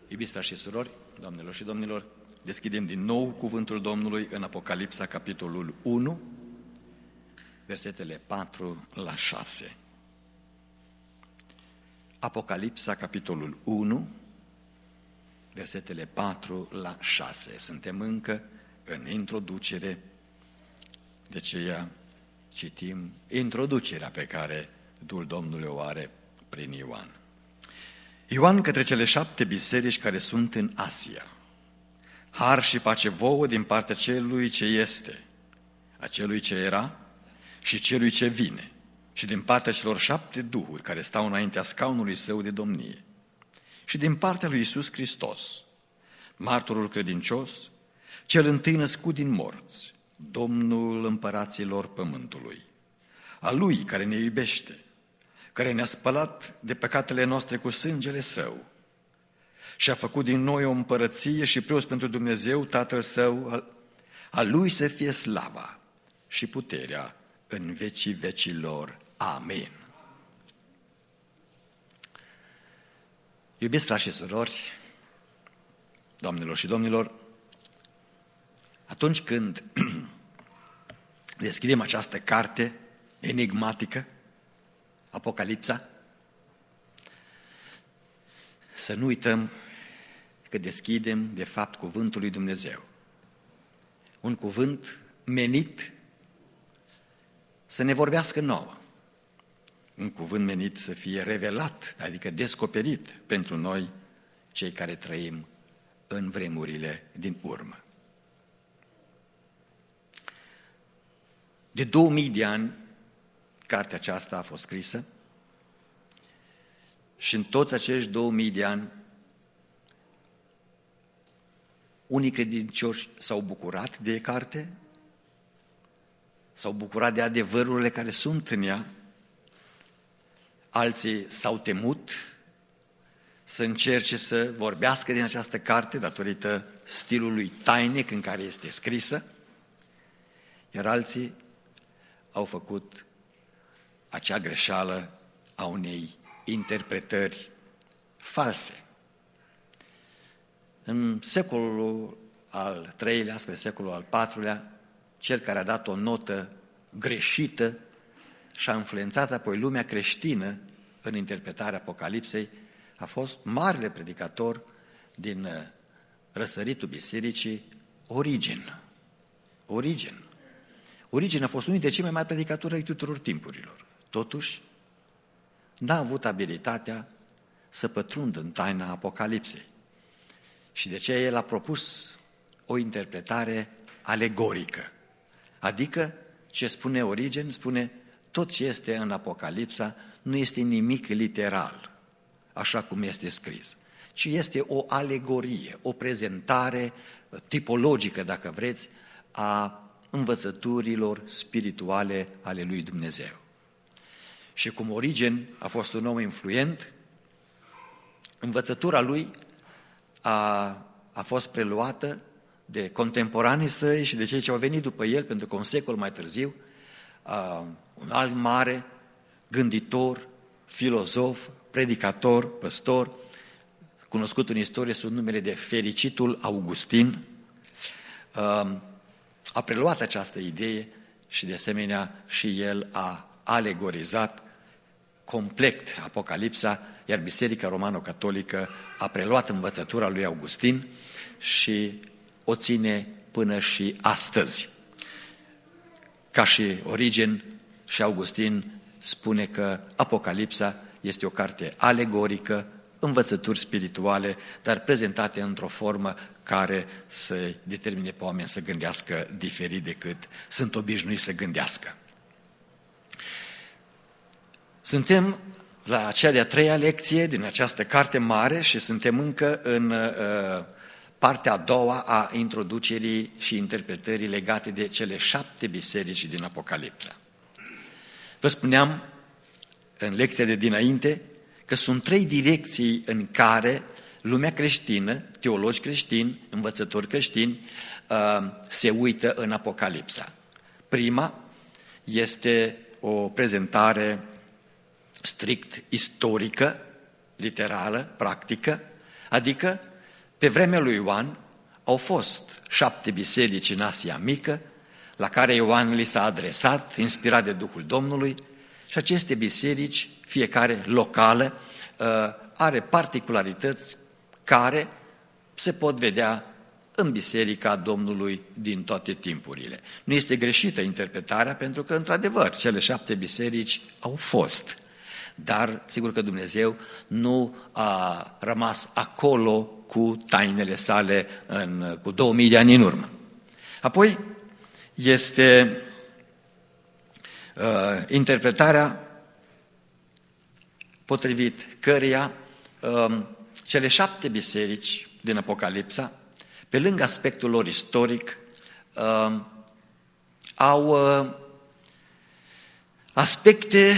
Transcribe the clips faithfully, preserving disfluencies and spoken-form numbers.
Iubiți frați și surori, doamnelor și domnilor, deschidem din nou cuvântul Domnului în Apocalipsa, capitolul unu, versetele patru la șase. Apocalipsa, capitolul unu, versetele patru la șase. Suntem încă în introducere, de aceea citim introducerea pe care Duhul Domnului o are prin Ioan. Ioan către cele șapte biserici care sunt în Asia. Har și pace vouă din partea celui ce este, a celui ce era și celui ce vine, și din partea celor șapte duhuri care stau înaintea scaunului său de domnie, și din partea lui Iisus Hristos, martorul credincios, cel întâi născut din morți, Domnul împăraților pământului, a Lui care ne iubește, care ne-a spălat de păcatele noastre cu sângele Său și a făcut din noi o împărăție și preoți pentru Dumnezeu Tatăl Său, a Lui să fie slava și puterea în vecii vecilor. Amin. Iubiți frați și surori, doamnelor și domnilor, atunci când deschidem această carte enigmatică, Apocalipsa, să nu uităm că deschidem, de fapt, cuvântul lui Dumnezeu. Un cuvânt menit să ne vorbească nouă. Un cuvânt menit să fie revelat, adică descoperit pentru noi, cei care trăim în vremurile din urmă. De două mii de ani, cartea aceasta a fost scrisă și în toți acești două mii de ani, unii credincioși s-au bucurat de carte, s-au bucurat de adevărurile care sunt în ea, alții s-au temut să încerce să vorbească din această carte datorită stilului tainic în care este scrisă, iar alții au făcut acea greșeală a unei interpretări false. În secolul al treilea spre secolul al patrulea, cel care a dat o notă greșită și a influențat apoi lumea creștină în interpretarea Apocalipsei a fost marele predicator din răsăritul bisericii, Origen. Origen. Origen a fost unul dintre cei mai mari predicatori ai tuturor timpurilor. Totuși, n-a avut abilitatea să pătrundă în taina Apocalipsei. Și de aceea el a propus o interpretare alegorică. Adică, ce spune Origen, spune tot ce este în Apocalipsa nu este nimic literal, așa cum este scris, ci este o alegorie, o prezentare tipologică, dacă vreți, a învățăturilor spirituale ale lui Dumnezeu. Și cum Origen a fost un om influent, învățătura lui a, a fost preluată de contemporanii săi și de cei ce au venit după el, pentru că un secol mai târziu, a, un alt mare gânditor, filozof, predicator, păstor, cunoscut în istorie sub numele de Fericitul Augustin, a, a preluat această idee și de asemenea și el a alegorizat complet Apocalipsa, iar Biserica Romano-Catolică a preluat învățătura lui Augustin și o ține până și astăzi. Ca și Origen, și Augustin spune că Apocalipsa este o carte alegorică, învățături spirituale, dar prezentate într-o formă care să determine pe oameni să gândească diferit decât sunt obișnuiți să gândească. Suntem la cea de-a treia lecție din această carte mare și suntem încă în uh, partea a doua a introducerii și interpretării legate de cele șapte biserici din Apocalipsa. Vă spuneam în lecția de dinainte că sunt trei direcții în care lumea creștină, teologi creștini, învățători creștini, uh, se uită în Apocalipsa. Prima este o prezentare strict istorică, literală, practică, adică pe vremea lui Ioan au fost șapte biserici în Asia Mică, la care Ioan li s-a adresat, inspirat de Duhul Domnului, și aceste biserici, fiecare locală, are particularități care se pot vedea în Biserica Domnului din toate timpurile. Nu este greșită interpretarea, pentru că, într-adevăr, cele șapte biserici au fost. Dar, sigur că Dumnezeu nu a rămas acolo cu tainele sale în, cu două mii de ani în urmă. Apoi este uh, interpretarea potrivit căreia uh, cele șapte biserici din Apocalipsa, pe lângă aspectul lor istoric, uh, au uh, aspecte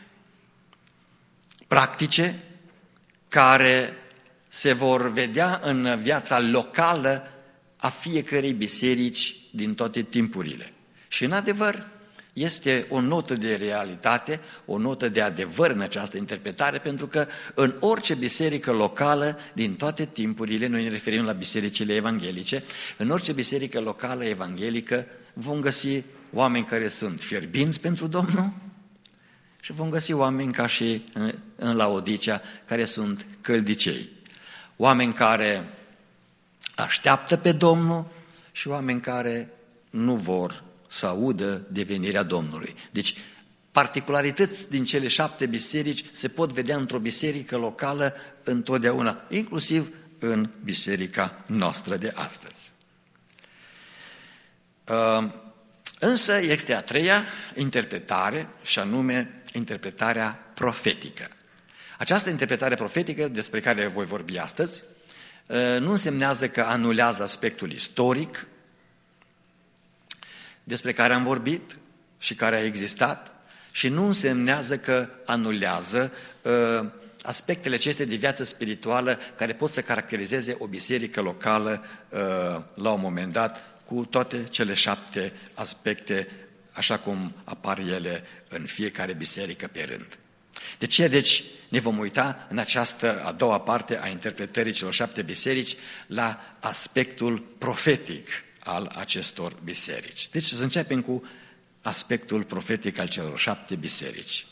practice care se vor vedea în viața locală a fiecărei biserici din toate timpurile. Și în adevăr este o notă de realitate, o notă de adevăr în această interpretare, pentru că în orice biserică locală din toate timpurile, noi ne referim la bisericile evanghelice, în orice biserică locală evanghelică vom găsi oameni care sunt fierbinți pentru Domnul și vom găsi oameni ca și în Laodicea, care sunt căldicei. Oameni care așteaptă pe Domnul și oameni care nu vor să audă de venirea Domnului. Deci, particularități din cele șapte biserici se pot vedea într-o biserică locală întotdeauna, inclusiv în biserica noastră de astăzi. Însă este a treia interpretare, și anume interpretarea profetică. Această interpretare profetică despre care voi vorbi astăzi nu însemnează că anulează aspectul istoric despre care am vorbit și care a existat, și nu însemnează că anulează uh, aspectele acestea de viață spirituală care pot să caracterizeze o biserică locală uh, la un moment dat, cu toate cele șapte aspecte, așa cum apar ele în fiecare biserică pe rând. De ce, deci, ne vom uita în această a doua parte a interpretării celor șapte biserici la aspectul profetic al acestor biserici. Deci să începem cu aspectul profetic al celor șapte biserici.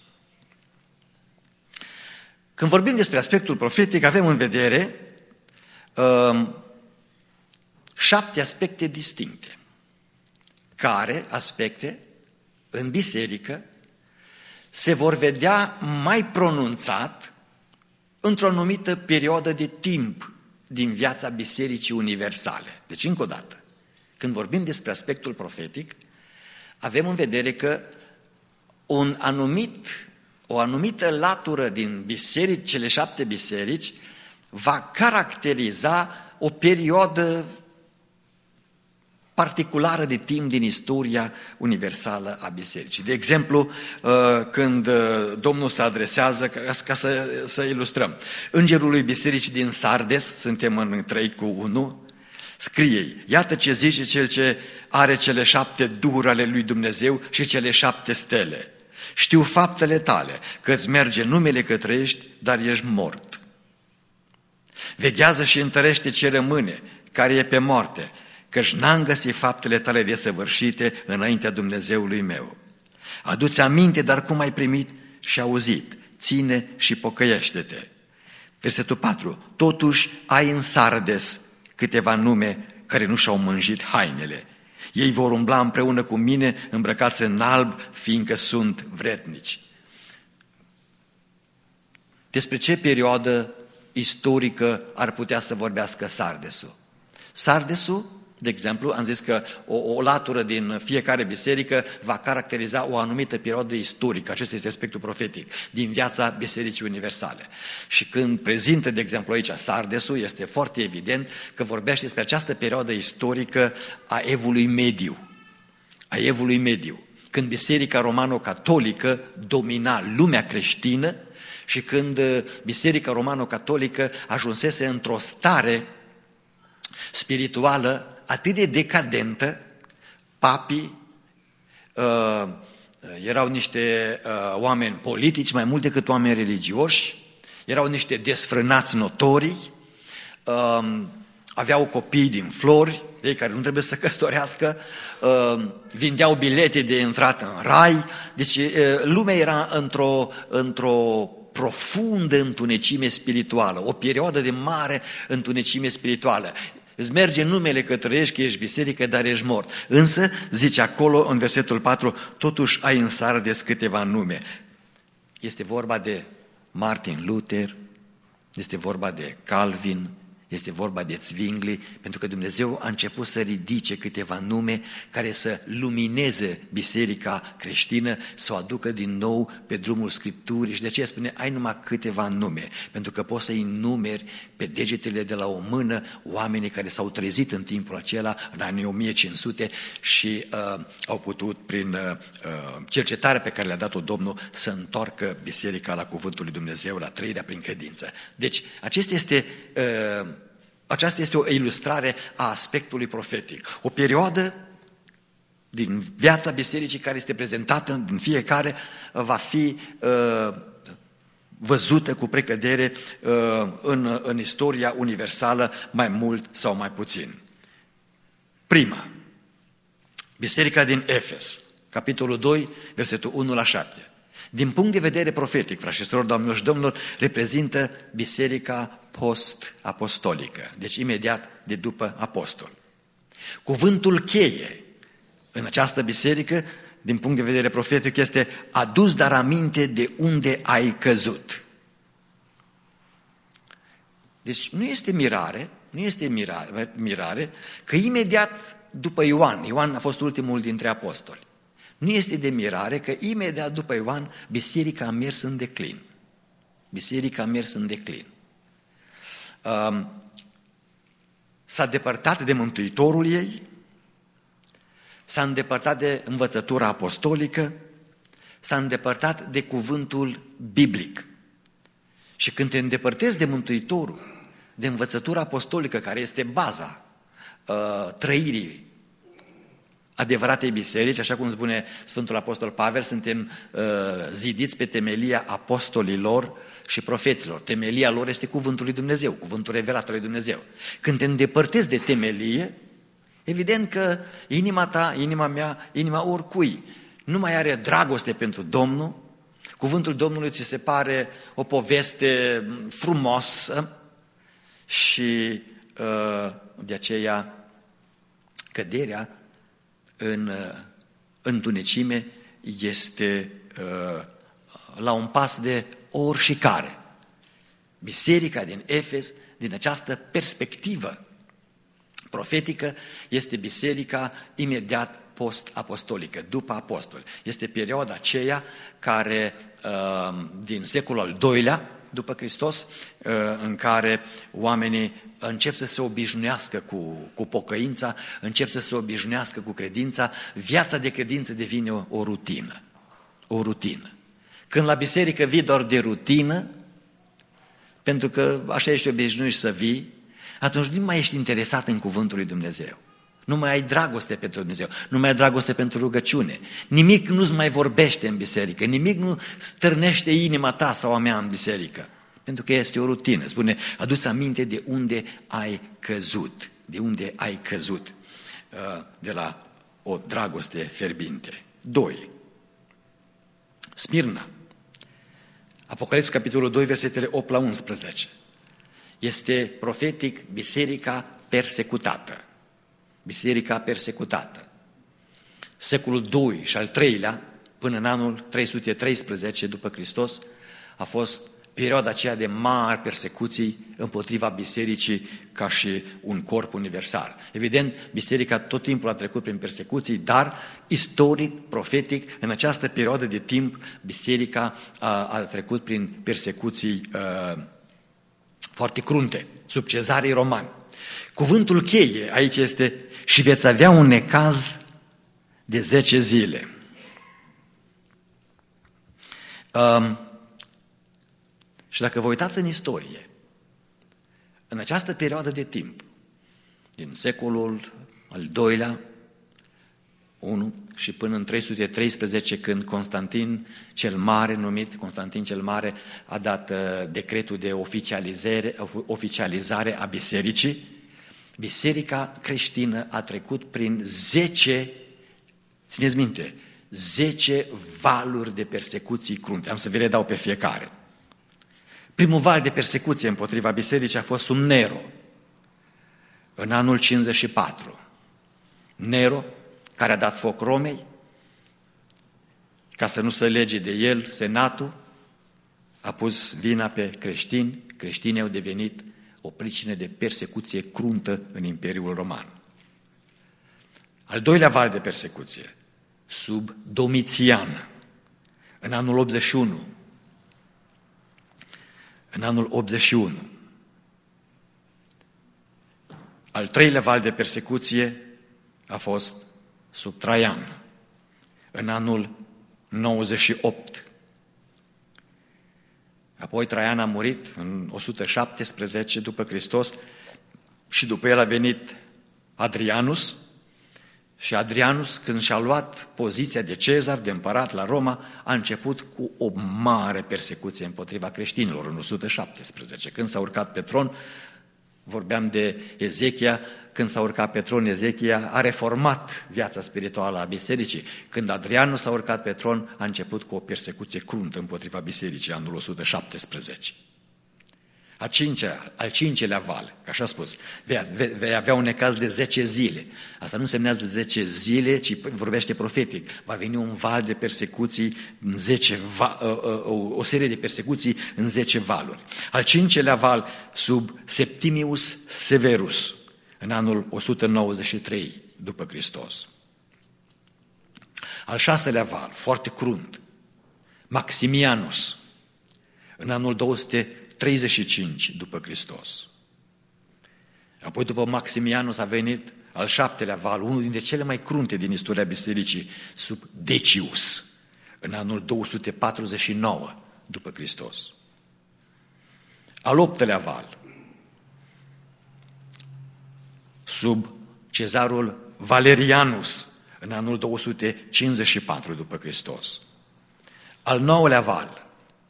Când vorbim despre aspectul profetic, avem în vedere um, șapte aspecte distincte, care aspecte în biserică se vor vedea mai pronunțat într-o anumită perioadă de timp din viața Bisericii Universale. Deci, încă o dată, când vorbim despre aspectul profetic, avem în vedere că un anumit, o anumită latură din biserici, cele șapte biserici, va caracteriza o perioadă particulară de timp din istoria universală a bisericii. De exemplu, când Domnul se adresează, ca să, să ilustrăm, îngerului bisericii din Sardes, suntem în trei cu unu, scrie: iată ce zice cel ce are cele șapte duhuri ale lui Dumnezeu și cele șapte stele. Știu faptele tale, că îți merge numele că trăiești, dar ești mort. Veghează și întărește ce rămâne, care e pe moarte, căci n-am găsit faptele tale desăvârșite înaintea Dumnezeului meu. Adu-ți aminte, dar cum ai primit și auzit, ține și pocăiește-te. Versetul patru. Totuși ai în Sardes câteva nume care nu și-au mânjit hainele. Ei vor umbla împreună cu mine îmbrăcați în alb, fiindcă sunt vrednici. Despre ce perioadă istorică ar putea să vorbească Sardesul? Sardesul, de exemplu, am zis că o, o latură din fiecare biserică va caracteriza o anumită perioadă istorică, acesta este aspectul profetic, din viața Bisericii Universale. Și când prezintă, de exemplu, aici Sardesul, este foarte evident că vorbește despre această perioadă istorică a Evului Mediu. A Evului Mediu, când Biserica Romano-Catolică domina lumea creștină și când Biserica Romano-Catolică ajunsese într-o stare spirituală atât de decadentă, papii uh, erau niște uh, oameni politici mai mult decât oameni religioși, erau niște desfrânați notorii, uh, aveau copii din flori, ei care nu trebuie să căsătorească, vindeau bilete de intrată în rai, deci lumea era într-o, într-o profundă întunecime spirituală, o perioadă de mare întunecime spirituală. Îți merge numele că trăiești, că ești biserică, dar ești mort. Însă, zice acolo în versetul patru, totuși ai în Sardes câteva nume. Este vorba de Martin Luther, este vorba de Calvin, este vorba de Zwingli, pentru că Dumnezeu a început să ridice câteva nume care să lumineze biserica creștină, să o aducă din nou pe drumul Scripturii și de aceea spune, ai numai câteva nume, pentru că poți să-i numeri pe degetele de la o mână oamenii care s-au trezit în timpul acela, în anii o mie cinci sute și uh, au putut, prin uh, cercetarea pe care le-a dat-o Domnul, să întoarcă biserica la cuvântul lui Dumnezeu, la trăirea prin credință. Deci, acesta este... Uh, Aceasta este o ilustrare a aspectului profetic. O perioadă din viața bisericii care este prezentată din fiecare va fi uh, văzută cu precădere uh, în, în istoria universală mai mult sau mai puțin. Prima, biserica din Efes, capitolul doi, versetul unu la șapte. Din punct de vedere profetic, frați și surori, doamnelor și domnilor, reprezintă biserica post-apostolică, deci imediat de după apostol. Cuvântul cheie în această biserică, din punct de vedere profetic, este adus dar aminte de unde ai căzut. Deci nu este mirare, nu este mirare, mirare că imediat după Ioan, Ioan a fost ultimul dintre apostoli, nu este de mirare că imediat după Ioan biserica a mers în declin. Biserica a mers în declin. S-a depărtat de Mântuitorul ei, s-a îndepărtat de învățătura apostolică, s-a îndepărtat de cuvântul biblic. Și când te îndepărtezi de Mântuitorul, de învățătura apostolică, care este baza uh, trăirii adevăratei biserici, așa cum spune Sfântul Apostol Pavel, suntem uh, zidiți pe temelia apostolilor și profeților. Temelia lor este cuvântul lui Dumnezeu, cuvântul revelat al lui Dumnezeu. Când te îndepărtezi de temelie, evident că inima ta, inima mea, inima oricui nu mai are dragoste pentru Domnul, cuvântul Domnului ți se pare o poveste frumoasă și uh, de aceea căderea în întunecime este uh, la un pas de oricare. Biserica din Efes, din această perspectivă profetică, este biserica imediat post-apostolică, după apostoli. Este perioada aceea care, uh, din secolul al doilea, după Hristos, uh, în care oamenii încep să se obișnuiască cu, cu pocăința, încep să se obișnuiască cu credința, viața de credință devine o, o rutină. O rutină. Când la biserică vii doar de rutină, pentru că așa ești obișnuit să vii, atunci nu mai ești interesat în cuvântul lui Dumnezeu. Nu mai ai dragoste pentru Dumnezeu, nu mai ai dragoste pentru rugăciune. Nimic nu-ți mai vorbește în biserică, nimic nu stârnește inima ta sau a mea în biserică. Pentru că este o rutină. Spune, adu-ți aminte de unde ai căzut, de unde ai căzut, de la o dragoste fierbinte. Doi. Smirna. Apocalipsa, capitolul doi, versetele opt la unsprezece. Este profetic biserica persecutată. Biserica persecutată. Secolul doi și al treilea, până în anul trei sute treisprezece după Hristos, a fost perioada aceea de mari persecuții împotriva bisericii ca și un corp universal. Evident, biserica tot timpul a trecut prin persecuții, dar istoric, profetic, în această perioadă de timp, biserica a, a trecut prin persecuții a, foarte crunte, sub cezarii romani. Cuvântul cheie aici este și veți avea un necaz de zece zile. Um, Și dacă vă uitați în istorie, în această perioadă de timp, din secolul al doilea, unu, și până în trei sute treisprezece, când Constantin cel Mare, numit Constantin cel Mare, a dat uh, decretul de oficializare, oficializare a bisericii, Biserica creștină a trecut prin zece, țineți minte, zece valuri de persecuții crunte. Am să vi le dau pe fiecare. Primul val de persecuție împotriva bisericii a fost sub Nero, în anul cincizeci și patru. Nero, care a dat foc Romei, ca să nu se lege de el, senatul a pus vina pe creștini, creștinii au devenit o pricină de persecuție cruntă în Imperiul Roman. Al doilea val de persecuție, sub Domitian, în anul optzeci și unu. În anul optzeci și unu. Al treilea val de persecuție a fost sub Traian, în anul nouăzeci și opt. Apoi Traian a murit în o sută șaptesprezece după Hristos și după el a venit Adrianus. Și Adrianus, când și-a luat poziția de cezar, de împărat la Roma, a început cu o mare persecuție împotriva creștinilor în o sută șaptesprezece. Când s-a urcat pe tron, vorbeam de Ezechia, când s-a urcat pe tron, Ezechia a reformat viața spirituală a bisericii. Când Adrianus s-a urcat pe tron, a început cu o persecuție cruntă împotriva bisericii, anul o sută șaptesprezece. A cincea, al cincelea val, că așa a spus, vei, vei avea un necaz de zece zile. Asta nu semnează zece zile, ci vorbește profetic. Va veni un val de persecuții, în zece va, o, o serie de persecuții în zece valuri. Al cincelea val, sub Septimius Severus, în anul o sută nouăzeci și trei după Hristos. Al șaselea val, foarte crunt, Maximianus, în anul două sute treizeci și cinci după Hristos. Apoi după Maximianus a venit al șaptelea val, unul dintre cele mai crunte din istoria bisericii, sub Decius, în anul două sute patruzeci și nouă după Hristos. Al optelea val, sub cezarul Valerianus, în anul două sute cincizeci și patru după Hristos. Al nouălea val,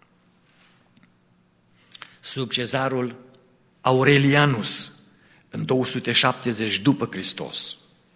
sub cezarul Aurelianus, în două sute șaptezeci după Hristos.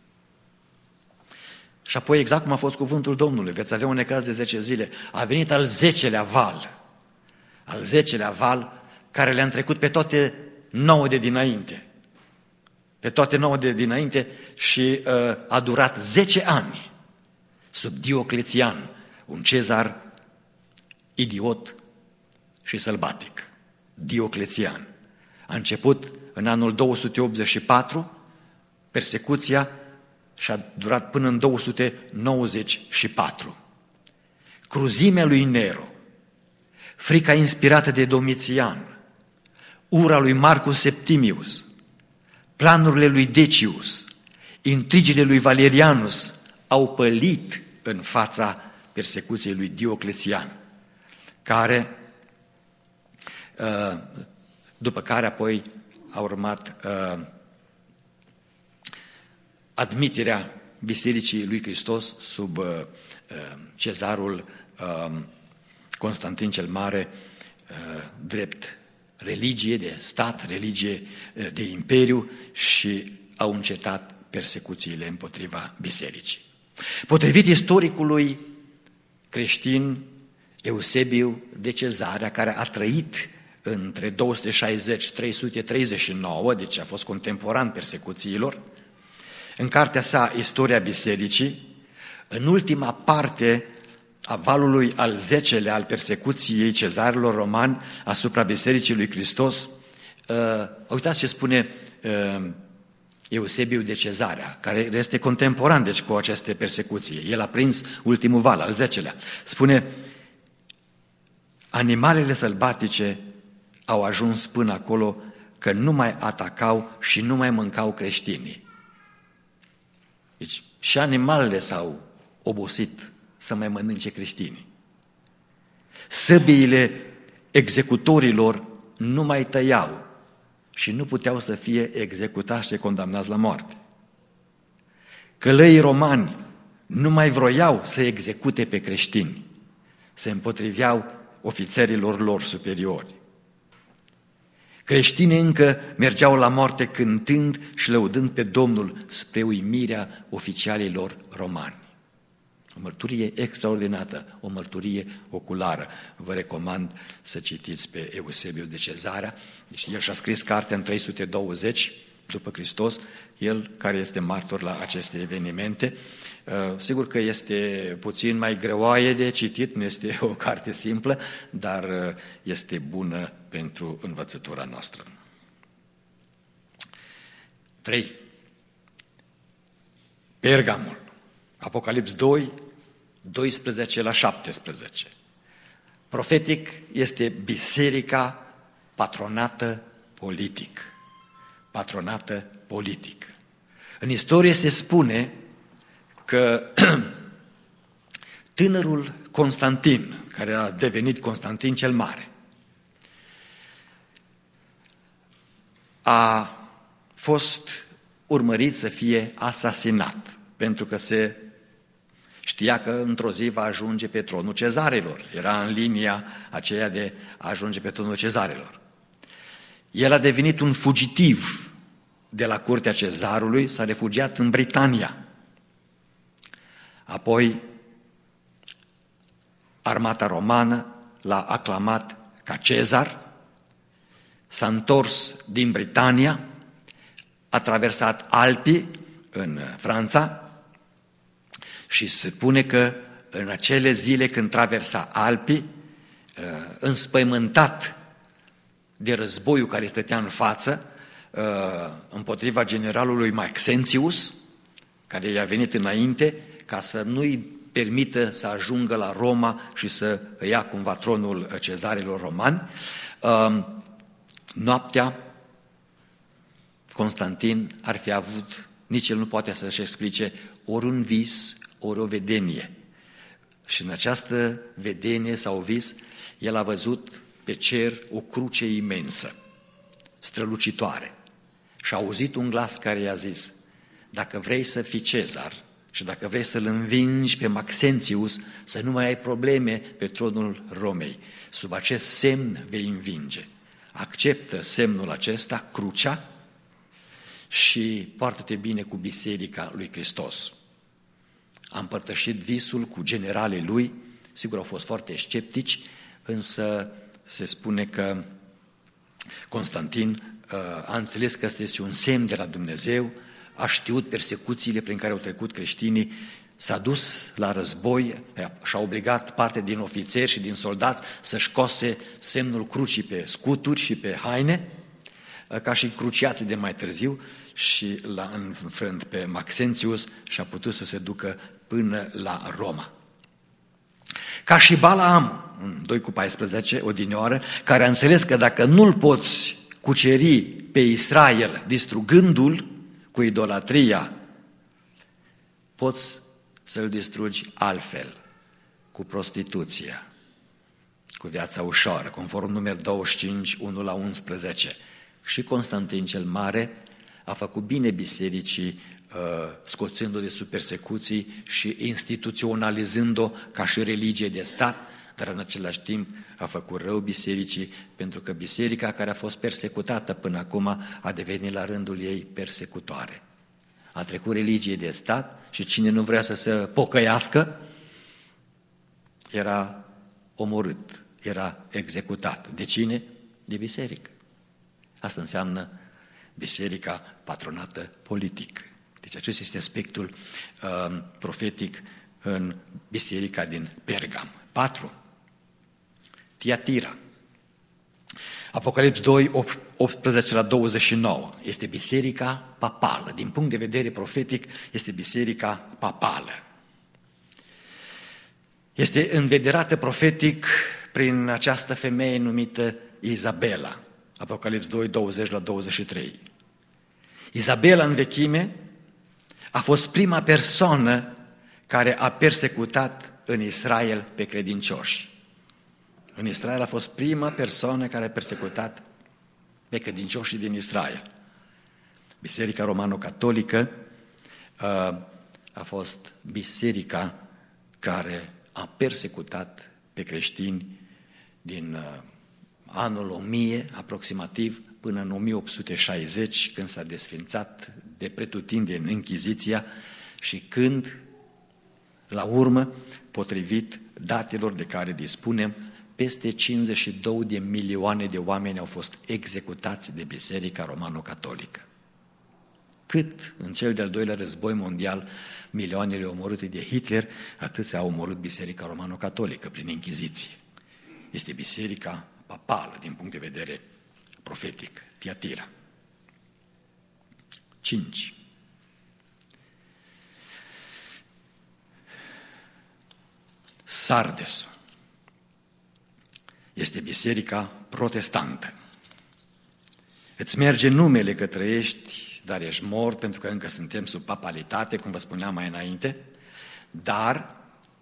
Și apoi, exact cum a fost cuvântul Domnului, veți avea un necaz de zece zile, a venit al zecelea val, al zecelea val, care le-a trecut pe toate nouă de dinainte, pe toate nouă de dinainte și uh, a durat zece ani, sub Dioclețian, un cezar idiot și sălbatic. Dioclețian. A început în anul două sute optzeci și patru persecuția și a durat până în două sute nouăzeci și patru. Cruzimea lui Nero, frica inspirată de Domitian, ura lui Marcus Septimius, planurile lui Decius, intrigile lui Valerianus au pălit în fața persecuției lui Dioclețian, care după care apoi a urmat uh, admiterea Bisericii lui Hristos sub uh, cezarul uh, Constantin cel Mare, uh, drept religie de stat, religie uh, de imperiu și au încetat persecuțiile împotriva bisericii. Potrivit istoricului creștin Eusebiu de Cezarea, care a trăit între două sute șaizeci - trei sute treizeci și nouă, deci a fost contemporan persecuțiilor, în cartea sa Istoria Bisericii, în ultima parte a valului al zecelea al persecuției cezarilor romani asupra Bisericii lui Hristos, uh, uitați ce spune uh, Eusebiu de Cezarea, care este contemporan deci cu aceste persecuții. El a prins ultimul val, al zecelea. Spune: animalele sălbatice au ajuns până acolo că nu mai atacau și nu mai mâncau creștinii. Deci și animalele s-au obosit să mai mănânce creștinii. Săbiile executorilor nu mai tăiau și nu puteau să fie executați și condamnați la moarte. Călăii romani nu mai vroiau să execute pe creștini, se împotriveau ofițerilor lor superiori. Creștinii încă mergeau la moarte cântând și lăudând pe Domnul spre uimirea oficialilor romani. O mărturie extraordinară, o mărturie oculară. Vă recomand să citiți pe Eusebiu de Cezarea. Deci el și-a scris cartea în trei sute douăzeci după Hristos, el care este martor la aceste evenimente. Sigur că este puțin mai greoaie de citit, nu este o carte simplă, dar este bună pentru învățătura noastră. trei. Pergamul. Apocalips doi, doisprezece la șaptesprezece. Profetic este biserica patronată politic. Patronată politic. În istorie se spune că tânărul Constantin, care a devenit Constantin cel Mare, a fost urmărit să fie asasinat, pentru că se știa că într-o zi va ajunge pe tronul cezarilor. Era în linia aceea de a ajunge pe tronul cezarilor. El a devenit un fugitiv de la curtea cezarului, s-a refugiat în Britania. Apoi, armata romană l-a aclamat ca cezar, s-a întors din Britania, a traversat Alpii în Franța și se spune că în acele zile când traversa Alpii, înspăimântat de războiul care stătea în față, împotriva generalului Maxentius, care i-a venit înainte, ca să nu-i permită să ajungă la Roma și să ia cumva tronul cezarilor romani. Noaptea, Constantin ar fi avut, nici el nu poate să-și explice, ori un vis, ori o vedenie. Și în această vedenie sau vis, el a văzut pe cer o cruce imensă, strălucitoare. Și a auzit un glas care i-a zis: dacă vrei să fii cezar și dacă vrei să-l învingi pe Maxentius, să nu mai ai probleme pe tronul Romei, sub acest semn vei învinge. Acceptă semnul acesta, crucea, și poartă-te bine cu biserica lui Hristos. A împărtășit visul cu generalii lui, sigur au fost foarte sceptici, însă se spune că Constantin a înțeles că este un semn de la Dumnezeu, a știut persecuțiile prin care au trecut creștinii, s-a dus la război și a obligat parte din ofițeri și din soldați să-și cose semnul crucii pe scuturi și pe haine, ca și cruciații de mai târziu, și l-a înfrânt pe Maxentius și a putut să se ducă până la Roma. Ca și Balaam, în doi cu paisprezece, odinioară, care a înțeles că dacă nu-l poți cuceri pe Israel, distrugându-l cu idolatria, poți să-l distrugi altfel, cu prostituția, cu viața ușoară, conform număr douăzeci și cinci, unu la unsprezece. Și Constantin cel Mare a făcut bine bisericii, scoțându-o de sub persecuții și instituționalizând-o ca și religie de stat, dar în același timp a făcut rău bisericii, pentru că biserica care a fost persecutată până acum a devenit la rândul ei persecutoare. A trecut religie de stat și cine nu vrea să se pocăiască era omorât, era executat. De cine? De biserică. Asta înseamnă biserica patronată politic. Deci acesta este aspectul uh, profetic în biserica din Pergam. patru. Tiatira. Apocalips doi, optsprezece la douăzeci și nouă. Este biserica papală. Din punct de vedere profetic, este biserica papală. Este învederată profetic prin această femeie numită Izabela. Apocalips doi, douăzeci la douăzeci și trei. Izabela în vechime a fost prima persoană care a persecutat în Israel pe credincioși. În Israel a fost prima persoană care a persecutat pe credincioșii din Israel. Biserica Romano-Catolică a fost biserica care a persecutat pe creștini din anul o mie aproximativ până în o mie opt sute șaizeci, când s-a desfințat de pretutindeni Închiziția și când, la urmă, potrivit datelor de care dispunem, peste cincizeci și două de milioane de oameni au fost executați de Biserica Romano-Catolică. Cât în cel de-al doilea război mondial milioanele omorâte de Hitler, atâția au omorât Biserica Romano-Catolică prin Închiziție. Este biserica papală din punct de vedere profetic, Tiatira. cinci. Sardesul este biserica protestantă. Îți merge numele că trăiești, dar ești mort, pentru că încă suntem sub papalitate, cum vă spuneam mai înainte, dar,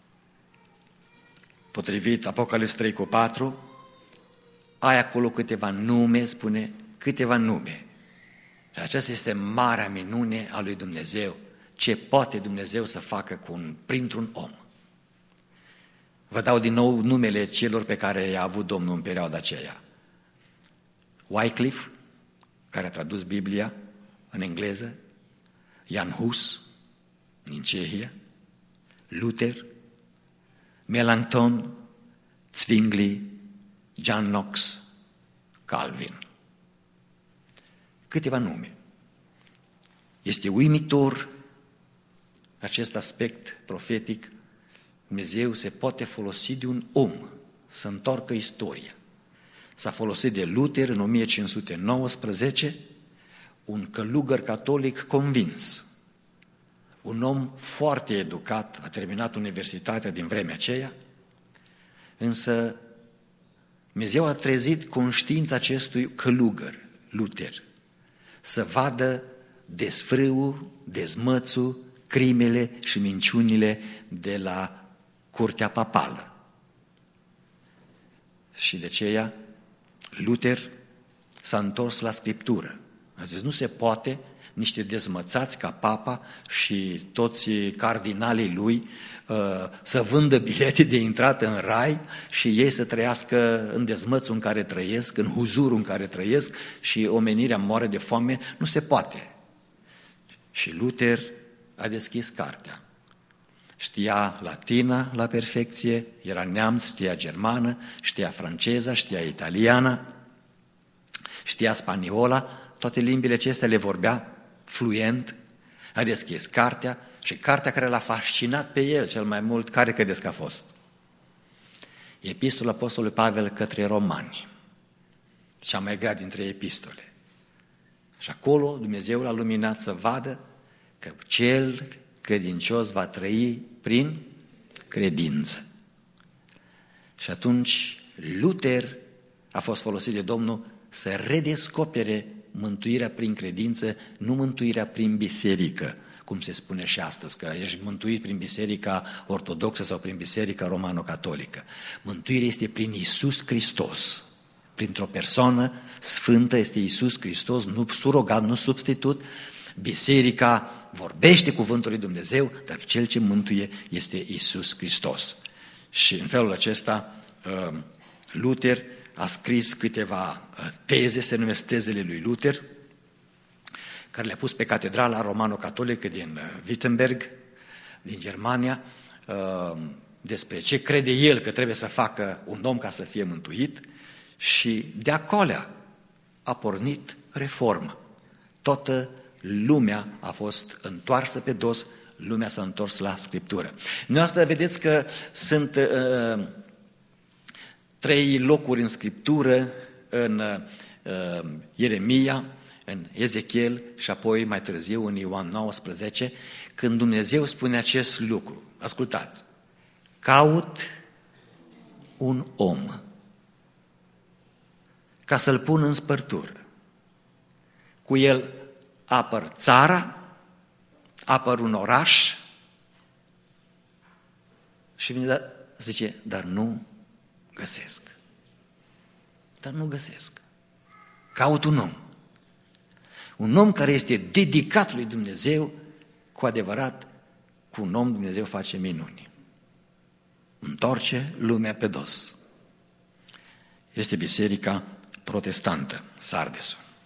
potrivit Apocalips trei cu patru, ai acolo câteva nume, spune, câteva nume. Și aceasta este marea minune a lui Dumnezeu, ce poate Dumnezeu să facă cu un, printr-un om. Vă dau din nou numele celor pe care i-a avut Domnul în perioada aceea. Wycliffe, care a tradus Biblia în engleză, Jan Hus, din Cehia, Luther, Melanchthon, Zwingli, John Knox, Calvin. Câteva nume. Este uimitor acest aspect profetic. Dumnezeu se poate folosi de un om să întoarcă istoria. S-a folosit de Luther în o mie cinci sute nouăsprezece, un călugăr catolic convins, un om foarte educat, a terminat universitatea din vremea aceea, însă Dumnezeu a trezit conștiința acestui călugăr, Luther, să vadă desfrâul, dezmățul, crimele și minciunile de la curtea papală. Și de aceea Luther s-a întors la Scriptură. A zis, nu se poate niște dezmățați ca papa și toți cardinalii lui să vândă bilete de intrată în rai și ei să trăiască în dezmățul în care trăiesc, în huzurul în care trăiesc și omenirea moare de foame. Nu se poate. Și Luther a deschis cartea. Știa latina la perfecție, era neamț, știa germană, știa franceza, știa italiana, știa spaniola, toate limbile acestea le vorbea fluent, a deschis cartea și cartea care l-a fascinat pe el cel mai mult, care credeți că a fost? Epistola Apostolului Pavel către Romani, cea mai grea dintre epistole. Și acolo Dumnezeu l-a luminat să vadă că cel credincios va trăi prin credință. Și atunci Luther a fost folosit de Domnul să redescopere mântuirea prin credință, nu mântuirea prin biserică, cum se spune și astăzi, că ești mântuit prin biserica ortodoxă sau prin biserica romano-catolică. Mântuirea este prin Iisus Hristos. Printr-o persoană sfântă este Iisus Hristos, nu surogat, nu substitut. Biserica vorbește cuvântul lui Dumnezeu, dar cel ce mântuie este Iisus Hristos. Și în felul acesta Luther a scris câteva teze, se numesc tezele lui Luther, care le-a pus pe catedrala romano-catolică din Wittenberg, din Germania, despre ce crede el că trebuie să facă un om ca să fie mântuit, și de acolo a pornit reforma. Toată lumea a fost întoarsă pe dos, lumea s-a întors la Scriptură. Noastră vedeți că sunt uh, trei locuri în Scriptură, în uh, Ieremia, în Ezechiel și apoi mai târziu în Ioan nouăsprezece, când Dumnezeu spune acest lucru. Ascultați! Caut un om ca să-l pun în spărtură. Cu el apăr țara, apăr un oraș și vine, zice, dar nu găsesc. Dar nu găsesc. Caut un om. Un om care este dedicat lui Dumnezeu, cu adevărat, cu un om Dumnezeu face minuni. Întoarce lumea pe dos. Este biserica protestantă, Sardesul.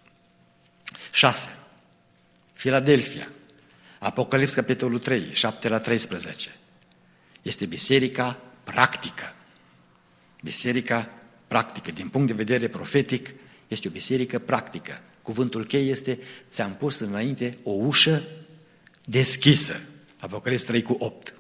șase. Filadelfia, Apocalips, capitolul trei, șapte la treisprezece. Este biserica practică. Biserica practică, din punct de vedere profetic, este o biserică practică. Cuvântul cheie este, ți-am pus înainte o ușă deschisă. Apocalips trei cu opt.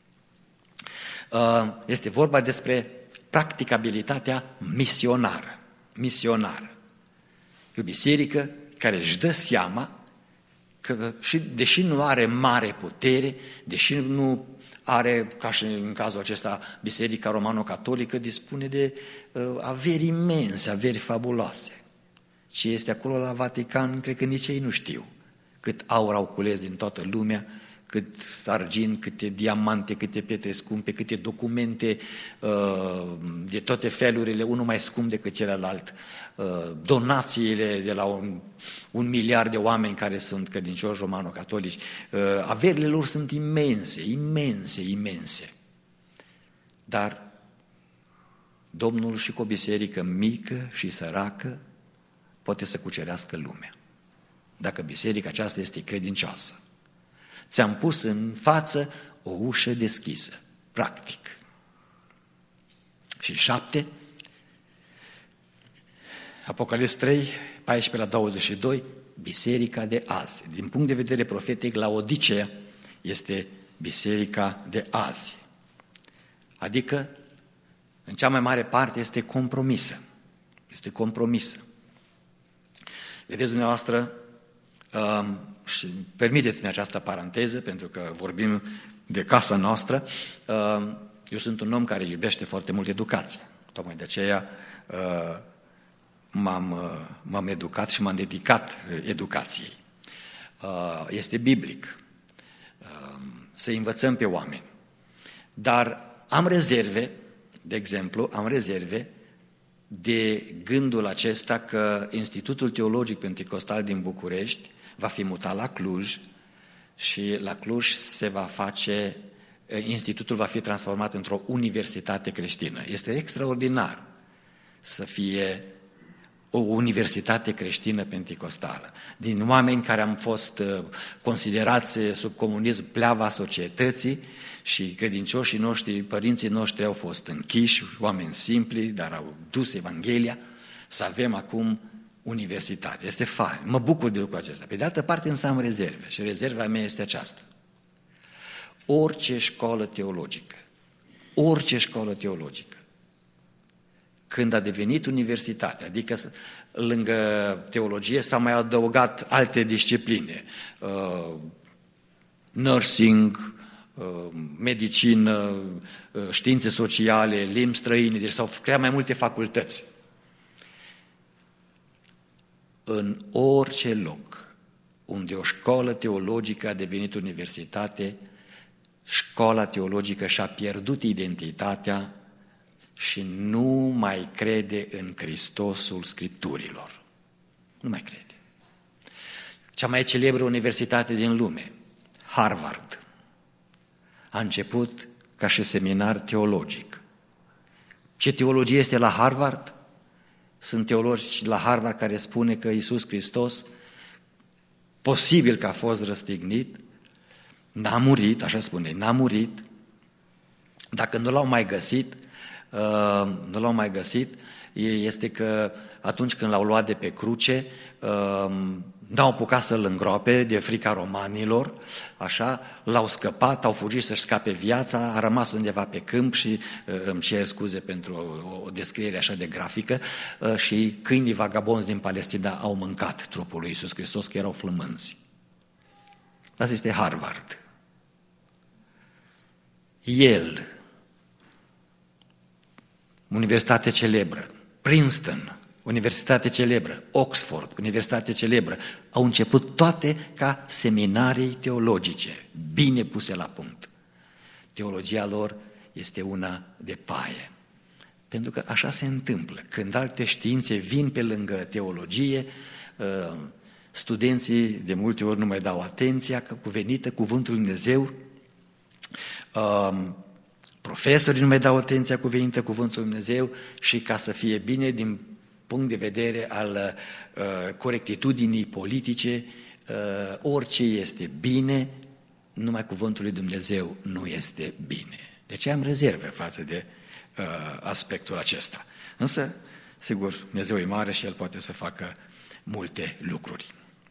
Este vorba despre practicabilitatea misionară. Misionară. E o biserică care își dă seama că, și, deși nu are mare putere, deși nu are, ca și în cazul acesta, Biserica Romano-Catolică, dispune de uh, averi imense, averi fabuloase. Ce este acolo la Vatican, cred că nici ei nu știu cât aur au cules din toată lumea, cât argint, câte diamante, câte pietre scumpe, câte documente uh, de toate felurile, unul mai scump decât celălalt, uh, donațiile de la un, un miliard de oameni care sunt credincioși romano-catolici, uh, averile lor sunt imense, imense, imense. Dar Domnul și cu o biserică mică și săracă poate să cucerească lumea, dacă biserica aceasta este credincioasă. Ți-am pus în față o ușă deschisă, practic. Și șapte, Apocalips trei, paisprezece la douăzeci și doi, biserica de azi. Din punct de vedere profetic, Laodicea este biserica de azi. Adică, în cea mai mare parte, este compromisă. Este compromisă. Vedeți dumneavoastră, um, și permiteți-mi această paranteză, pentru că vorbim de casa noastră. Eu sunt un om care iubește foarte mult educația. Tocmai de aceea m-am, m-am educat și m-am dedicat educației. Este biblic să învățăm pe oameni. Dar am rezerve, de exemplu, am rezerve de gândul acesta că Institutul Teologic Penticostal din București va fi mutat la Cluj și la Cluj se va face, institutul va fi transformat într-o universitate creștină. Este extraordinar să fie o universitate creștină penticostală. Din oameni care am fost considerați sub comunism pleava societății și credincioșii noștri, părinții noștri au fost închiși, oameni simpli, dar au dus Evanghelia, să avem acum universitate. Este fain. Mă bucur de lucrul acesta. Pe de altă parte însă am rezerve și rezerva mea este aceasta. Orice școală teologică, orice școală teologică, când a devenit universitate, adică lângă teologie s-au mai adăugat alte discipline, uh, nursing, uh, medicină, uh, științe sociale, limbi străine, deci s-au creat mai multe facultăți. În orice loc unde o școală teologică a devenit universitate, școala teologică și-a pierdut identitatea și nu mai crede în Hristosul Scripturilor. Nu mai crede. Cea mai celebră universitate din lume, Harvard, a început ca și seminar teologic. Ce teologie este la Harvard? Sunt teologi la Harvard care spune că Iisus Hristos, posibil că a fost răstignit, n-a murit, așa spune, n-a murit. Dacă nu l-au mai găsit, uh, nu l-au mai găsit, este că atunci când l-au luat de pe cruce, uh, n-au apucat să-l îngroape de frica romanilor, așa, l-au scăpat, au fugit să-și scape viața, a rămas undeva pe câmp și îmi cer scuze pentru o, o descriere așa de grafică, și câinii vagabonzi din Palestina au mâncat trupul lui Iisus Hristos, că erau flămânzi. Asta este Harvard. El, universitate celebră, Princeton, universitate celebră, Oxford, universitate celebră, au început toate ca seminarii teologice, bine puse la punct. Teologia lor este una de paie. Pentru că așa se întâmplă. Când alte științe vin pe lângă teologie, studenții de multe ori nu mai dau atenția cuvenită cuvântul Lui Dumnezeu, profesorii nu mai dau atenția cuvenită cuvântul Lui Dumnezeu și ca să fie bine din punct de vedere al uh, corectitudinii politice, uh, orice este bine, numai cuvântul lui Dumnezeu nu este bine. Deci am rezerve față de uh, aspectul acesta. Însă, sigur, Dumnezeu e mare și El poate să facă multe lucruri.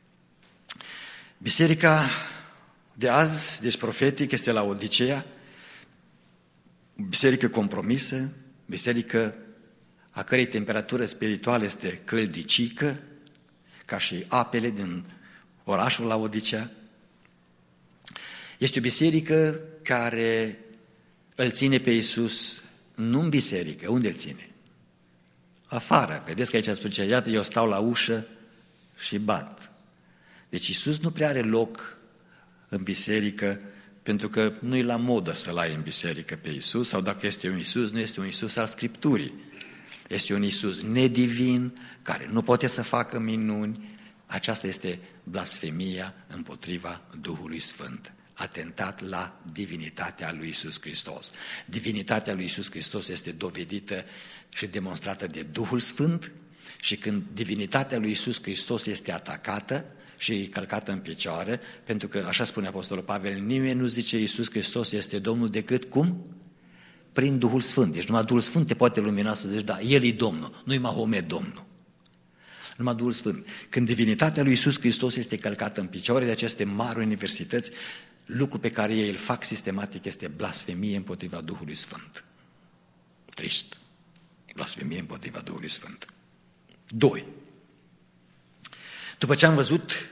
Biserica de azi, deci profetic, este la Laodiceea, biserică compromisă, biserică a cărei temperatură spirituală este căldicică, ca și apele din orașul Laodicea. Este o biserică care îl ține pe Iisus nu în biserică. Unde îl ține? Afară. Vedeți că aici spune, iată, eu stau la ușă și bat. Deci Iisus nu prea are loc în biserică, pentru că nu-i la modă să-L ai în biserică pe Iisus, sau dacă este un Iisus, nu este un Iisus al Scripturii. Este un Iisus nedivin, care nu poate să facă minuni. Aceasta este blasfemia împotriva Duhului Sfânt. Atentat la divinitatea lui Iisus Hristos. Divinitatea lui Iisus Hristos este dovedită și demonstrată de Duhul Sfânt și când divinitatea lui Iisus Hristos este atacată și călcată în picioare, pentru că, așa spune Apostolul Pavel, nimeni nu zice Iisus Hristos este Domnul decât cum? Prin Duhul Sfânt. Deci numai Duhul Sfânt te poate lumina să zici, da, El e Domnul, nu-i Mahomet Domnul. Numai Duhul Sfânt. Când divinitatea lui Iisus Hristos este călcată în picioare de aceste mari universități, lucru pe care ei îl fac sistematic este blasfemie împotriva Duhului Sfânt. Trist. Blasfemie împotriva Duhului Sfânt. Doi. După ce am văzut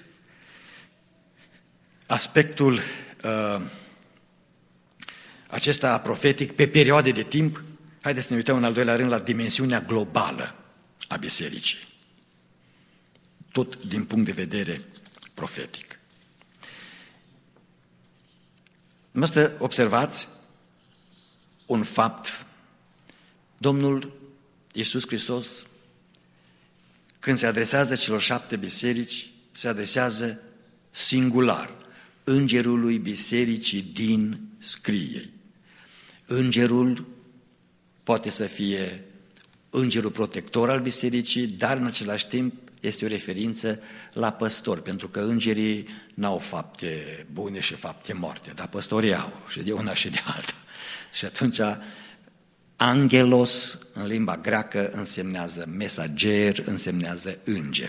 aspectul uh, acesta profetic pe perioade de timp, haideți să ne uităm în al doilea rând la dimensiunea globală a bisericii. Tot din punct de vedere profetic. Să observați un fapt. Domnul Iisus Hristos, când se adresează celor șapte biserici, se adresează singular îngerului bisericii din Scriei. Îngerul poate să fie îngerul protector al bisericii, dar în același timp este o referință la păstori, pentru că îngerii n-au fapte bune și fapte moarte, dar păstorii au, și de una și de alta. Și atunci, angelos, în limba greacă, însemnează mesager, însemnează înger.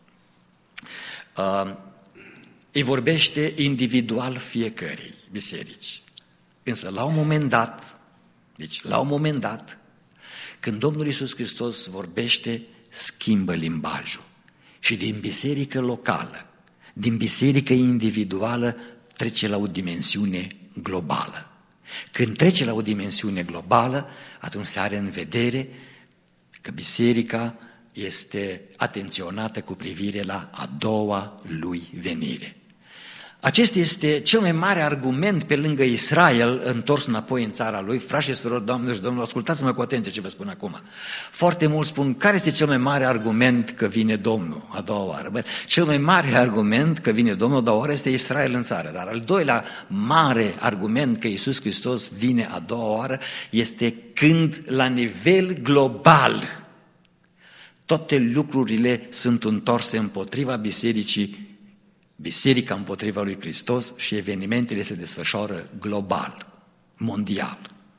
Uh, îi vorbește individual fiecărei biserici. Însă, la un moment dat, deci, la un moment dat, când Domnul Iisus Hristos vorbește, schimbă limbajul. Și din biserică locală, din biserică individuală, trece la o dimensiune globală. Când trece la o dimensiune globală, atunci se are în vedere că biserica este atenționată cu privire la a doua lui venire. Acesta este cel mai mare argument pe lângă Israel întors înapoi în țara lui. Frați și surori, doamnelor și domnilor, ascultați-mă cu atenție ce vă spun acum. Foarte mulți spun, care este cel mai mare argument că vine Domnul a doua oară? Bă, cel mai mare argument că vine Domnul a doua oară este Israel în țară. Dar al doilea mare argument că Iisus Hristos vine a doua oară este când la nivel global toate lucrurile sunt întorse împotriva bisericii, biserica împotriva lui Hristos și evenimentele se desfășoară global, mondial.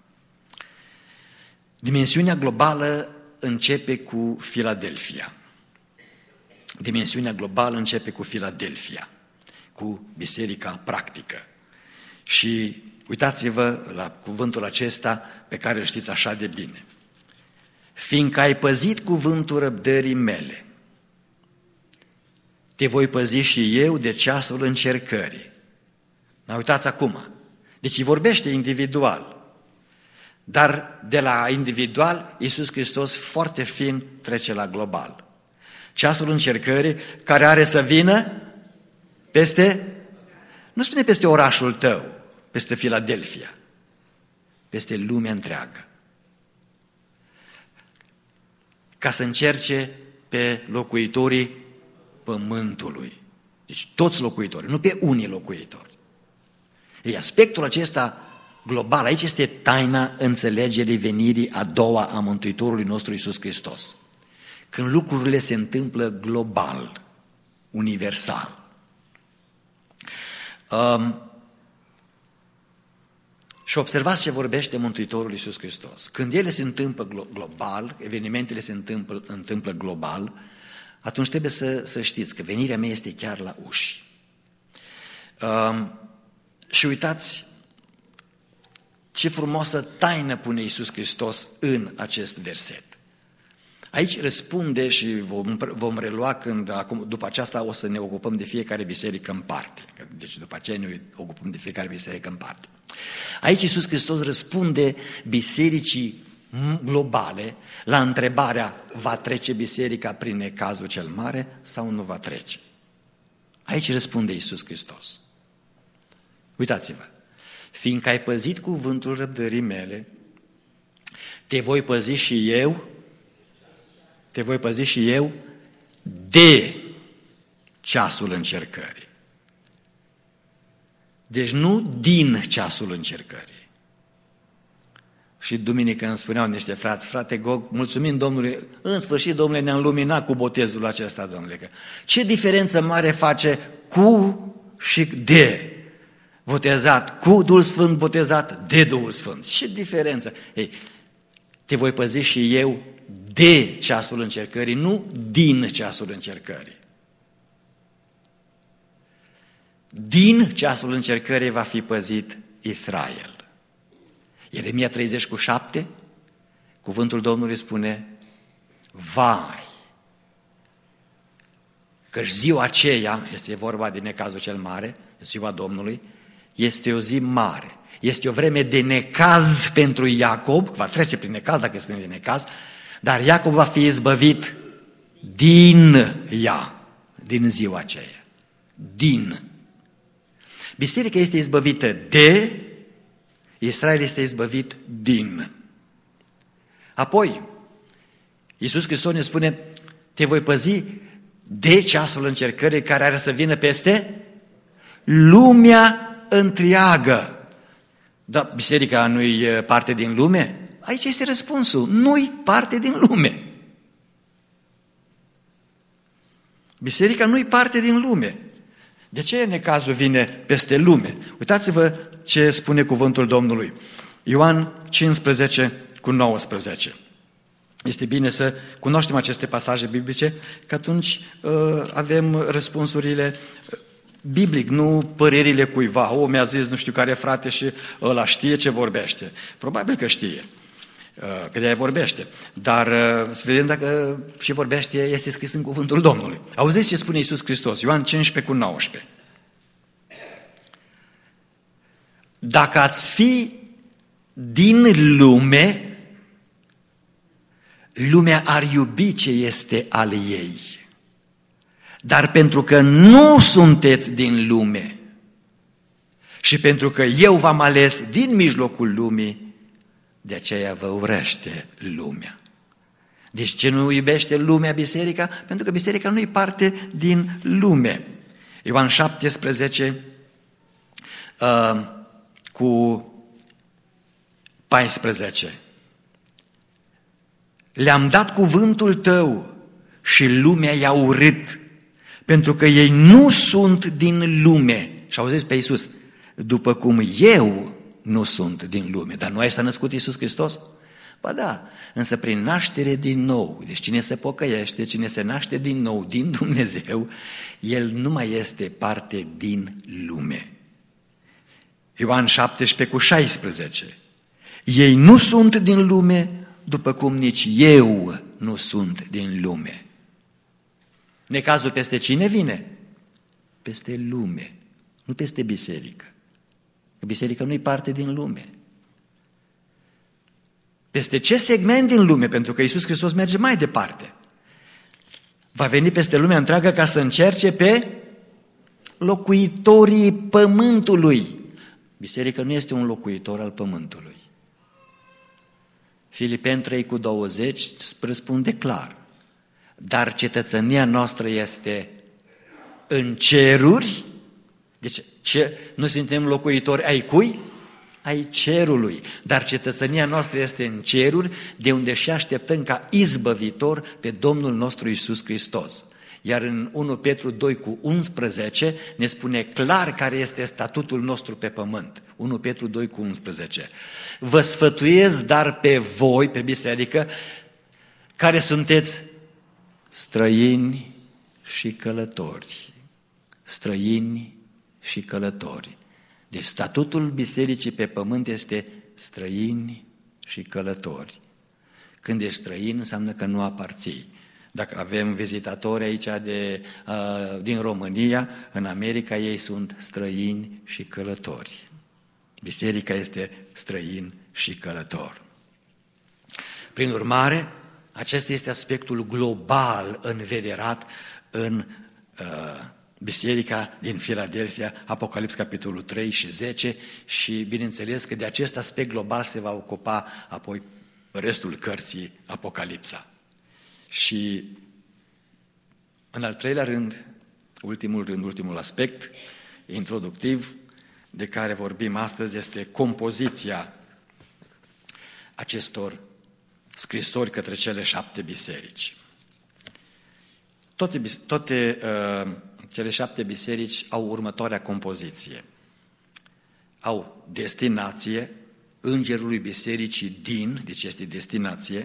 Dimensiunea globală începe cu Filadelfia. Dimensiunea globală începe cu Filadelfia, cu biserica practică. Și uitați-vă la cuvântul acesta pe care îl știți așa de bine. Fiindcă ai păzit cuvântul răbdării mele, te voi păzi și eu de ceasul încercării. Dar uitați acum, deci îi vorbește individual, dar de la individual, Iisus Hristos foarte fin trece la global. Ceasul încercării care are să vină peste, nu spune peste orașul tău, peste Filadelfia, peste lumea întreagă. Ca să încerce pe locuitorii pământului. Deci toți locuitorii, nu pe unii locuitori. Ei, aspectul acesta global, aici este taina înțelegerii venirii a doua a Mântuitorului nostru Iisus Hristos. când lucrurile se întâmplă global, universal. Um, și observați ce vorbește Mântuitorul Iisus Hristos. Când ele se întâmplă global, evenimentele se întâmplă, întâmplă global, atunci trebuie să, să știți că venirea mea este chiar la uși. Um, și uitați ce frumoasă taină pune Iisus Hristos în acest verset. Aici răspunde și vom, vom relua când, acum, după aceasta o să ne ocupăm de fiecare biserică în parte. Deci după aceea ne ocupăm de fiecare biserică în parte. Aici Iisus Hristos răspunde bisericii globale la întrebarea: va trece biserica prin necazul cel mare sau nu va trece? Aici răspunde Iisus Hristos. Uitați-vă, fiindcă ai păzit cuvântul răbdării mele, te voi păzi și eu, te voi păzi și eu de ceasul încercării. Deci nu din ceasul încercării. Și duminică îmi spuneau niște frați: frate Gog, mulțumim Domnului, în sfârșit Domnule ne-a luminat cu botezul acesta, Domnule. Că ce diferență mare face cu și de botezat, cu Duhul Sfânt botezat, de Duhul Sfânt. Ce diferență? Ei, te voi păzi și eu de ceasul încercării, nu din ceasul încercării. Din ceasul încercării va fi păzit Israel. Ieremia treizeci cu șapte, cuvântul Domnului spune: vai, că ziua aceea, este vorba de necazul cel mare, ziua Domnului, este o zi mare, este o vreme de necaz pentru Iacob, va trece prin necaz dacă spune de necaz, dar Iacob va fi izbăvit din ea, din ziua aceea, din. Biserica este izbăvită de, Israel este izbăvit din. Apoi, Iisus Hristos ne spune: te voi păzi de ceasul încercării care are să vină peste lumea întreagă. Da, biserica nu-i parte din lume? Aici este răspunsul: nu-i parte din lume. Biserica nu-i parte din lume. De ce necazul vine peste lume? Uitați-vă ce spune cuvântul Domnului. Ioan cincisprezece cu nouăsprezece. Este bine să cunoaștem aceste pasaje biblice, că atunci uh, avem răspunsurile biblic, nu părerile cuiva. O, mi-a zis nu știu care frate și ăla știe ce vorbește. Probabil că știe, uh, că de-aia vorbește. Dar uh, să vedem dacă ce vorbește este scris în cuvântul Domnului. Auziți ce spune Iisus Hristos, Ioan cincisprezece cu nouăsprezece. Dacă ați fi din lume, lumea ar iubi ce este al ei. Dar pentru că nu sunteți din lume și pentru că eu v-am ales din mijlocul lumii, de aceea vă urăște lumea. Deci ce nu iubește lumea biserica? Pentru că biserica nu e parte din lume. Ioan șaptesprezece uh, cu paisprezece. Le-am dat cuvântul tău și lumea i-a urât, pentru că ei nu sunt din lume. Și auziți pe Iisus: după cum eu nu sunt din lume. Dar nu aici s-a născut Iisus Hristos? Ba da, însă prin naștere din nou, deci cine se pocăiește, cine se naște din nou din Dumnezeu, el nu mai este parte din lume. Ioan șaptesprezece cu șaisprezece. Ei nu sunt din lume, după cum nici eu nu sunt din lume. Necazul peste cine vine? Peste lume, nu peste biserică. Biserica nu e parte din lume. Peste ce segment din lume? Pentru că Iisus Hristos merge mai departe. Va veni peste lumea întreagă ca să încerce pe locuitorii pământului. Biserica nu este un locuitor al pământului. Filipeni trei cu douăzeci răspunde clar: dar cetățenia noastră este în ceruri. Deci ce, noi suntem locuitori ai cui? ai cerului, dar cetățenia noastră este în ceruri, de unde și așteptăm ca izbăvitor pe Domnul nostru Iisus Hristos. Iar în unu Petru doi cu unsprezece ne spune clar care este statutul nostru pe pământ. unu Petru doi cu unsprezece. Vă sfătuiesc dar pe voi, pe biserică, care sunteți străini și călători. Străini și călători. Deci statutul bisericii pe pământ este străini și călători. Când ești străin înseamnă că nu aparții. Dacă avem vizitatori aici de, uh, din România, în America ei sunt străini și călători. Biserica este străin și călător. Prin urmare, acesta este aspectul global învederat în uh, Biserica din Filadelfia, Apocalips capitolul trei și zece și bineînțeles că de acest aspect global se va ocupa apoi restul cărții Apocalipsa. Și în al treilea rând, ultimul rând, ultimul aspect introductiv de care vorbim astăzi este compoziția acestor scrisori către cele șapte biserici. Toate, toate uh, cele șapte biserici au următoarea compoziție. Au destinație, îngerului bisericii din, deci este destinație.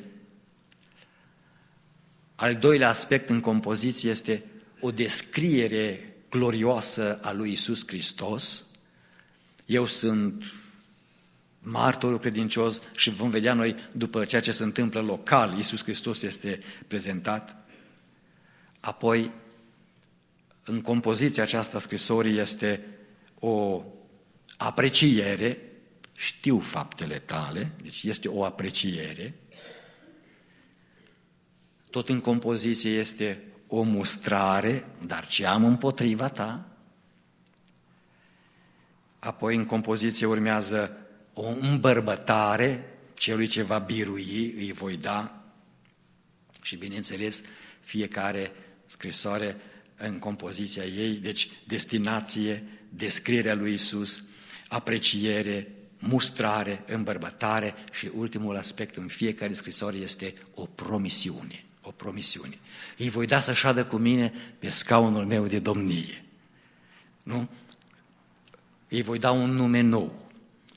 Al doilea aspect în compoziție este o descriere glorioasă a lui Iisus Hristos. Eu sunt martorul credincios și vom vedea noi după ceea ce se întâmplă local, Iisus Hristos este prezentat. Apoi, în compoziția aceasta scrisorii este o apreciere, știu faptele tale, deci este o apreciere. Tot în compoziție este o mustrare, dar ce am împotriva ta. Apoi în compoziție urmează o îmbărbătare, celui ce va birui îi voi da. Și bineînțeles, fiecare scrisoare în compoziția ei, deci destinație, descrierea lui Iisus, apreciere, mustrare, îmbărbătare și ultimul aspect în fiecare scrisoare este o promisiune. O promisiune. Îi voi da să șadă cu mine pe scaunul meu de domnie. Nu? Îi voi da un nume nou.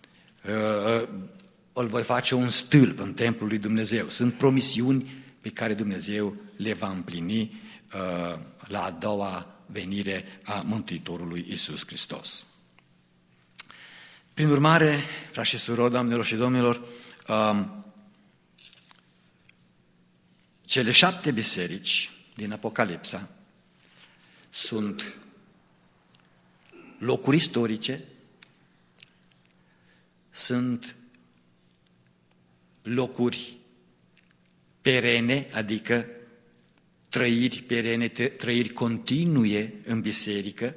Îl voi face un stâlp în templul lui Dumnezeu. Sunt promisiuni pe care Dumnezeu le va împlini la a doua venire a Mântuitorului Iisus Hristos. Prin urmare, frați și surori, doamnelor și domnilor, cele șapte biserici din Apocalipsa sunt locuri istorice, sunt locuri perene, adică trăiri perene, trăiri continue în biserică.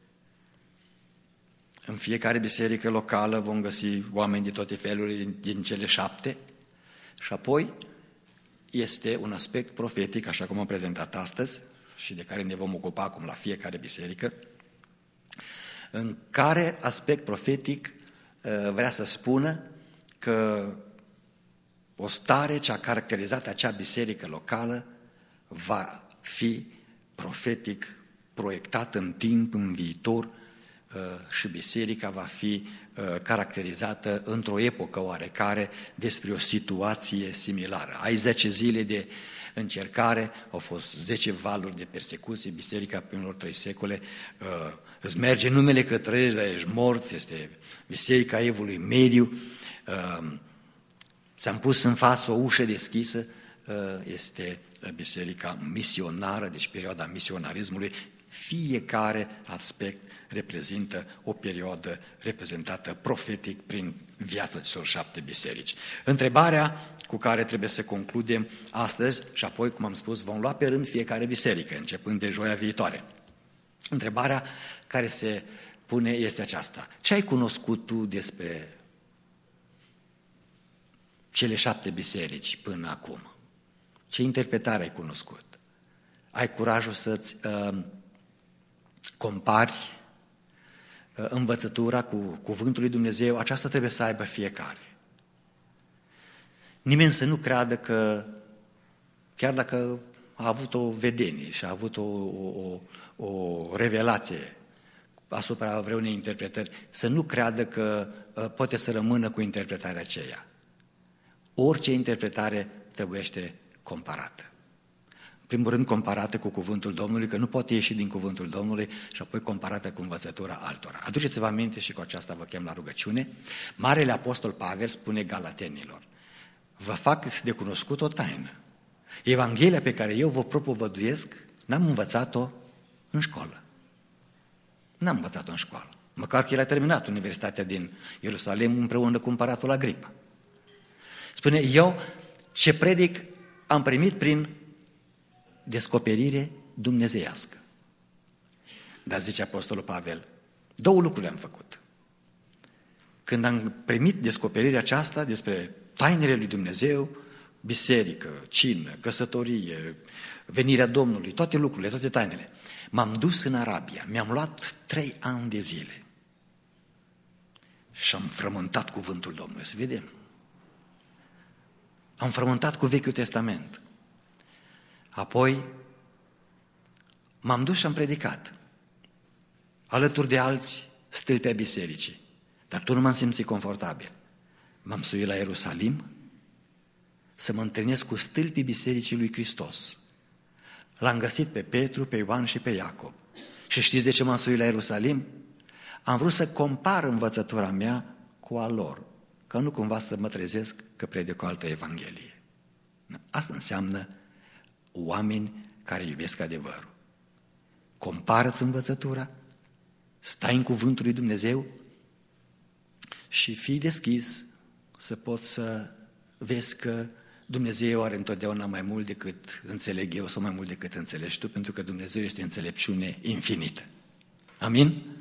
În fiecare biserică locală vom găsi oameni de toate felurile din, din cele șapte și apoi este un aspect profetic, așa cum am prezentat astăzi și de care ne vom ocupa acum la fiecare biserică, în care aspect profetic vrea să spună că o stare ce a caracterizat acea biserică locală va fi profetic proiectat în timp, în viitor, și biserica va fi caracterizată într-o epocă oarecare despre o situație similară. Ai zece zile de încercare, au fost zece valuri de persecuție, biserica primilor trei secole, îți merge numele că trăiești, dar ești mort, este biserica Evului Mediu, ți-am pus în față o ușă deschisă, este biserica misionară, deci perioada misionarismului. Fiecare aspect reprezintă o perioadă reprezentată profetic prin viața celor șapte biserici. Întrebarea cu care trebuie să concludem astăzi și apoi, cum am spus, vom lua pe rând fiecare biserică, începând de joia viitoare. Întrebarea care se pune este aceasta. Ce ai cunoscut tu despre cele șapte biserici până acum? Ce interpretare ai cunoscut? Ai curajul să-ți uh, compari învățătura cu cuvântul lui Dumnezeu, aceasta trebuie să aibă fiecare. Nimeni să nu creadă că, chiar dacă a avut o vedenie și a avut o, o, o revelație asupra vreunei interpretări, să nu creadă că poate să rămână cu interpretarea aceea. Orice interpretare trebuiește comparată. În primul rând comparată cu cuvântul Domnului, că nu poate ieși din cuvântul Domnului, și apoi comparată cu învățătura altora. Aduceți-vă aminte, și cu aceasta vă chem la rugăciune, Marele Apostol Pavel spune Galatenilor: vă fac de cunoscut o taină. Evanghelia pe care eu vă propovăduiesc, n-am învățat-o în școală. N-am învățat-o în școală. Măcar că el a terminat Universitatea din Ierusalim împreună cu împăratul Agripa. Spune, eu ce predic am primit prin descoperire dumnezeiască. Dar zice Apostolul Pavel, două lucruri am făcut. Când am primit descoperirea aceasta despre tainele lui Dumnezeu, biserică, cină, căsătorie, venirea Domnului, toate lucrurile, toate tainele, m-am dus în Arabia, mi-am luat trei ani de zile și am frământat cuvântul Domnului, să vedem. Am frământat cu Vechiul Testament. Apoi m-am dus și am predicat alături de alți stâlpi ai bisericii, dar tu nu m-am simțit confortabil. M-am suit la Ierusalim să mă întâlnesc cu stâlpii bisericii lui Hristos. L-am găsit pe Petru, pe Ioan și pe Iacob. Și știți de ce m-am suit la Ierusalim? Am vrut să compar învățătura mea cu a lor, ca nu cumva să mă trezesc că predic o altă evanghelie. Asta înseamnă oameni care iubesc adevărul. Compară-ți învățătura, stai în cuvântul lui Dumnezeu și fii deschis să poți să vezi că Dumnezeu are întotdeauna mai mult decât înțeleg eu sau mai mult decât înțelegi tu, pentru că Dumnezeu este înțelepciune infinită. Amin?